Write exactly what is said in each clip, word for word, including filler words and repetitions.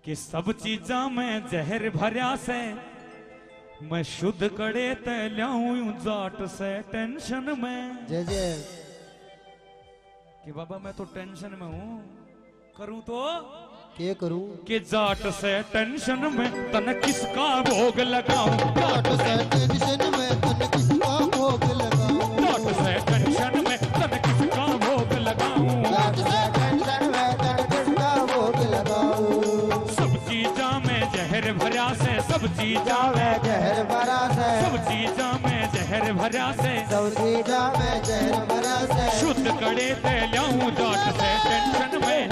कि सब चीजा में जहर भरिया से मैं शुद्ध कड़े ते ल्याऊं जाट से टेंशन में। जय जय। कि बाबा मैं तो टेंशन में हूं, करूं तो क्या करूं? कि जाट से टेंशन में तन किसका भोग लगाऊं, जाट से टेंशन में तन किसका भोग लगाऊं, जाट से टेंशन में तन किसका भोग लगाऊं, जाट से टेंशन में तन किसका भोग लगाऊं। सब चीजा में जहर भरा से, सब चीजा में जहर भरा से, सब चीजा में जहर भरा से, सब चीजा में जहर भरा से, शुद्ध कड़े ते ल्याऊं जाट से टेंशन में,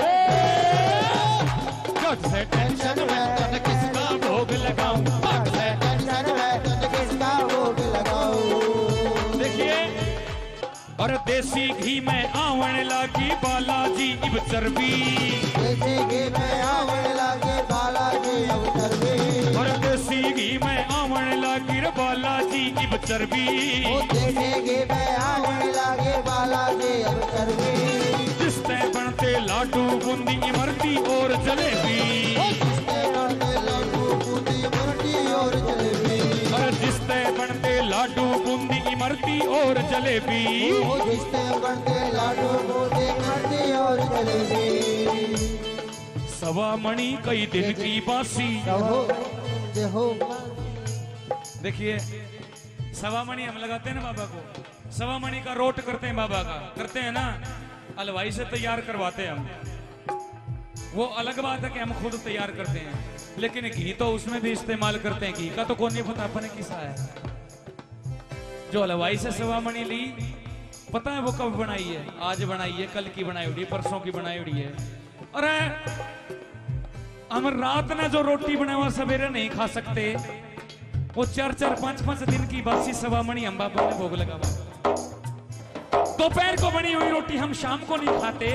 जाट से टेंशन में तन किसका भोग लगाऊं, जाट से टेंशन में तन किसका भोग लगाऊं। देखिए और देसी घी में आवण लागी बालाजी इब चर्बी, देसी घी में आवण लागे बालाजी अब चर्बी, और देसी घी में आवण लागी रे बालाजी इब चर्बी, ओ देसी घी में आवण लागे बालाजी अब चर्बी, जिसते बनते लाडू बूंदी इमरती और जलेबी, ओ जिसते बनते लाडू बूंदी इमरती और जलेबी, और जिसते बनते लाडू बूंदी इमरती और जलेबी, ओ जिसते बनते लाडू बूंदी इमरती और जलेबी। सवा मणि कई दिन की बासी, जय हो। देखिए सवा मणि हम लगाते हैं ना बाबा को, सवा मणि का रोट करते हैं बाबा का, करते हैं ना, हलवाई से तैयार करवाते हैं हम, वो अलग बात है कि हम खुद तैयार करते हैं, लेकिन घी तो उसमें भी इस्तेमाल करते हैं, घी का तो कौन नहीं पता अपने किसा है। जो हलवाई से सवा मणि ली पता है वो कब बनाई है, आज बनाई है, कल की बनाई हुई, परसों की बनाई हुई है। अरे हम रात में जो रोटी बनाए हुआ सवेरे नहीं खा सकते, वो चार चार पांच पांच दिन की बासी सवा मणि हम बाबा ने भोग लगा। दोपहर को बनी हुई रोटी हम शाम को नहीं खाते,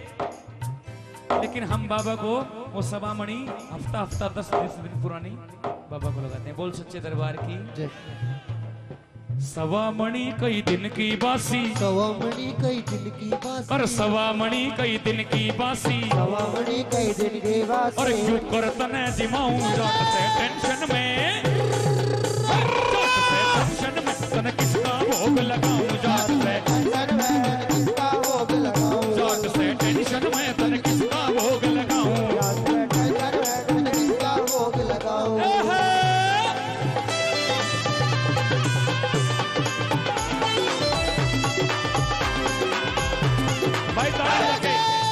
लेकिन हम बाबा को वो सवा मणि हफ्ता हफ्ता दस बीस दिन पुरानी बाबा को लगाते हैं। बोल सच्चे दरबार की। सवा मणि कई दिन की बासी, सवा मणि कई दिन की बासी, और सवा मणि कई दिन की बासी, सवा मणि कई दिन की बासी, और क्यों कर तने जिमाऊं जाट से टेंशन में, जाट से टेंशन में तने किसका भोग लगाऊं, जाट से टेंशन में तन किसका भोग लगाऊं, जाट से टेंशन में तने किसका भोग लगाऊं, जाट से टेंशन में तन किसका भोग लगाऊं। भाई ताली लगे।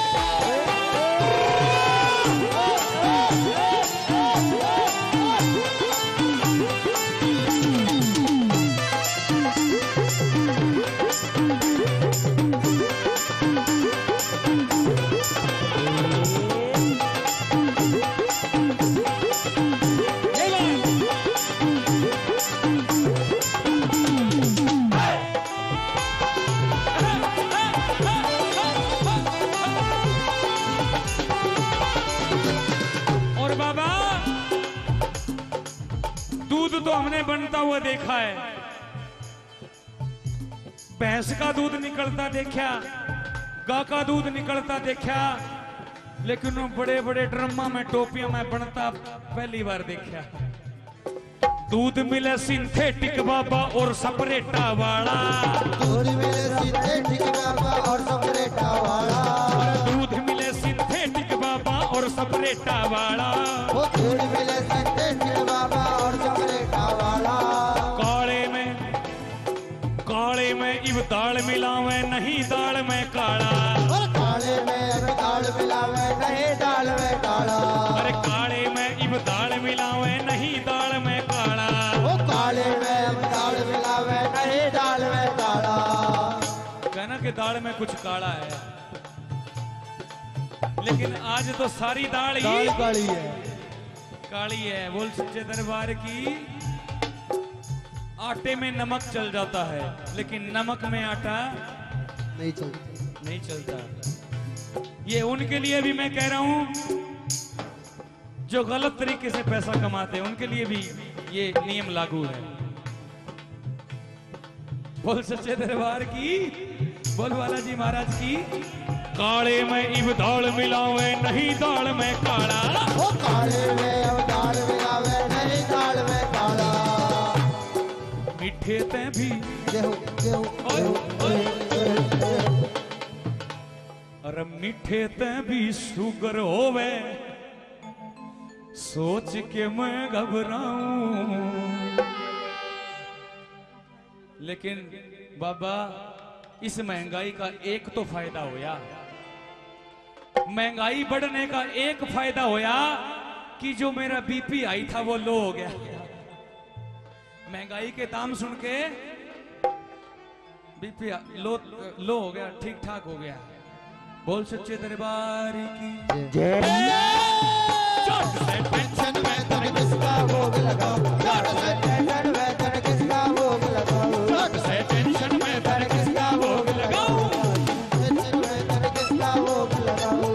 तो हमने बनता हुआ देखा है, भैंस का दूध निकलता देखा, गाय का दूध निकलता देखा, लेकिन वो बड़े बड़े ड्रम्मा में टोपियों में बनता पहली बार देखा। दूध मिले सिंथेटिक बाबा और सपरेटा वाला, दूध मिले सिंथेटिक बाबा और सपरेटा वाला, दूध मिले सिंथेटिक बाबा और सपरेटा वाला, वो दूध मिले सिंथेटिक बाबा और सपरेटा वाला। काले में काले में इब दाल मिलावे नहीं दाल में काला, और काले में अब दाल मिलावे नहीं दाल में काला, अरे काले में इब दाल मिलावे नहीं दाल में काला, वो काले में अब दाल मिलावे नहीं दाल में काला। कहना कि दाल में कुछ काला है, लेकिन आज तो सारी दाल ही काली है, काली है। बोल सच्चे दरबार की। आटे में नमक चल जाता है, लेकिन नमक में आटा नहीं चलता, नहीं चलता। ये उनके लिए भी मैं कह रहा हूं जो गलत तरीके से पैसा कमाते हैं, उनके लिए भी ये नियम लागू है। बोल सच्चे दरबार की, बोल बालाजी महाराज की। काले में इब दाल मिलावे नहीं दाल में काला, वो काले जय हो जय हो जय हो अरे मीठे ते भी शुगर होवे सोच के मैं घबराऊं। लेकिन बाबा इस महंगाई का एक तो फायदा होया, महंगाई बढ़ने का एक फायदा होया कि जो मेरा बीपी आई था वो लो हो गया। महंगाई के दाम सुन के बीपी लो लो हो गया, ठीक ठाक हो गया। बोल सच्चे दरबार की जय। टेंशन में तन किसका भोग लगाओ, टेंशन में तन किसका भोग लगाओ, से टेंशन में तन किसका भोग लगाओ, टेंशन में तन किसका भोग लगाओ।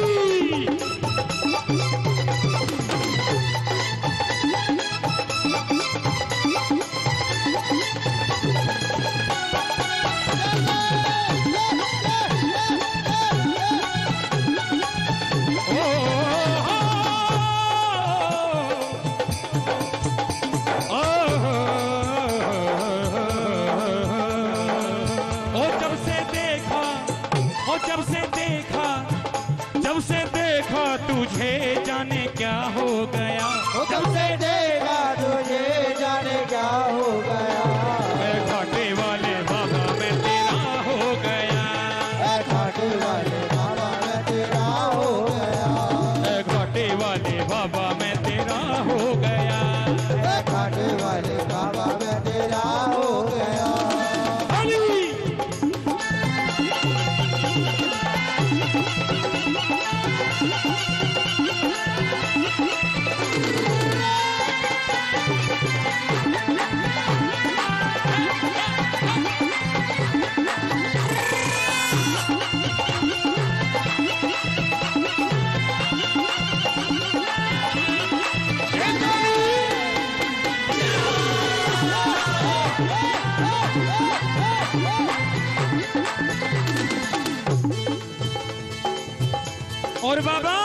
तुझे जाने क्या हो गया, जब से देखा तुझे जाने क्या हो गया, घाटे वाले बाबा मैं तेरा हो गया, घाटे वाले बाबा मैं तेरा हो गया, घाटे वाले बाबा मैं तेरा हो गया, घाटे वाले बाबा मैं तेरा हो गया। और बाबा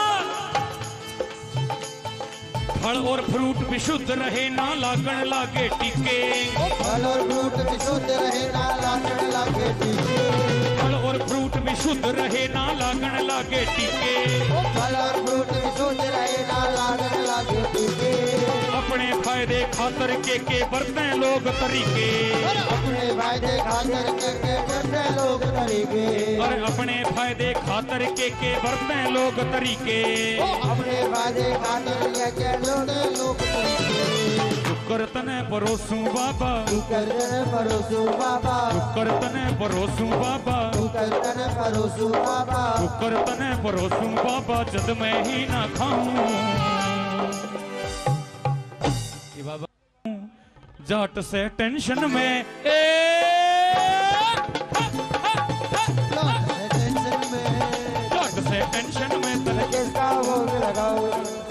फल और फ्रूट विशुद्ध रहे ना लागण लागे टीके, फल और फ्रूट विशुद्ध रहे ना लागण लागे टीके, फल और फ्रूट विशुद्ध रहे ना लागण लागे टीके, फल और फ्रूट विशुद्ध रहे ना लागण लागे टीके, अपने फायदे खातर के के बरते लोग तरीके, अपने फायदे खातर के के बरते लोग तरीके, और अपने फायदे खातर के के बरते लोग तरीके, अपने फायदे खातर के के लोग तरीके। शुक्र तने परोसू बाबा, करतन परोसू बाबा, शुक्र तने परोसू बाबा, करतन परोसू बाबा, शुक्र तने परोसू बाबा जद मैं ही ना खाऊं। ये बाबा जाट से टेंशन में ए टेंशन में, जाट से टेंशन में तन किसका भोग लगाओ,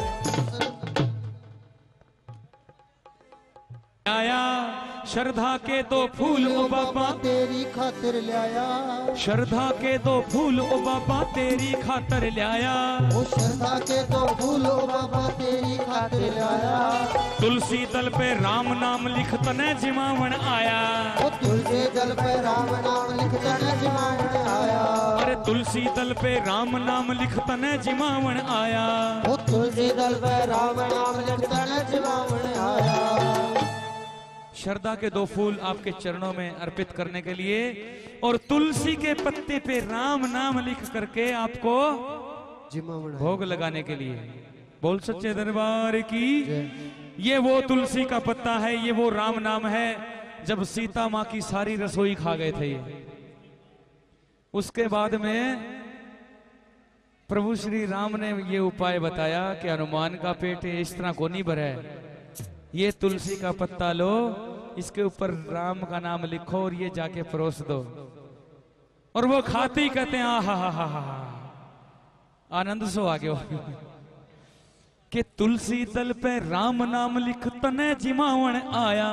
आया श्रद्धा के दो फूल ओ बाबा तेरी खातिर ले आया, श्रद्धा के दो फूल ओ बाबा तेरी खातर ले आया, वो श्रद्धा के दो फूल ओ बाबा तेरी खातिर ले आया, तुलसी दल पे राम नाम लिख तने जिमावन आया, वो तुलसी दल पे राम नाम लिख तने जिमावन आया, अरे तुलसी दल पे राम नाम लिख तने जिमावन आया, वो तुलसी दल पे राम नाम लिख तने जिमावन आया। श्रद्धा के दो फूल आपके चरणों में अर्पित करने के लिए और तुलसी के पत्ते पे राम नाम लिख करके आपको जिमावन भोग लगाने के लिए। बोल सच्चे दरबार की। ये वो तुलसी का पत्ता है, ये वो राम नाम है। जब सीता माँ की सारी रसोई खा गए थे ये, उसके बाद में प्रभु श्री राम ने ये उपाय बताया कि हनुमान का पेट इस तरह को नहीं भरा है, ये तुलसी का पत्ता लो, इसके ऊपर राम का नाम लिखो और ये जाके परोस दो। और वो खाते ही कहते हैं आ हा हा हा हा, आनंद सो आ गयो कि तुलसी दल पे राम नाम लिख तने जिमावन आया,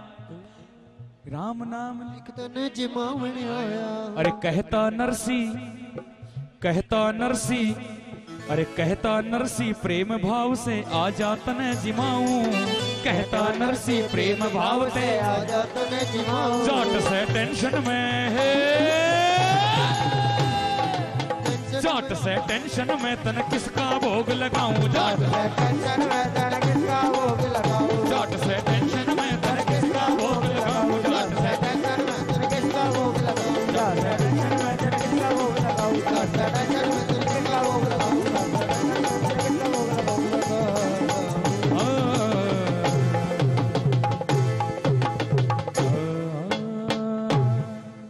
राम नाम लिख तने जिमावन आया। अरे कहता नरसी, कहता नरसी अरे कहता नरसी प्रेम भाव से आ जा तने जिमाऊं, कहता नरसी प्रेम भाव से आ जा तने जिमाऊं। जाट से टेंशन में है, जाट से टेंशन में तन किसका भोग लगाऊं, जाट टेंशन में तन किसका भोग लगाऊं, जाट से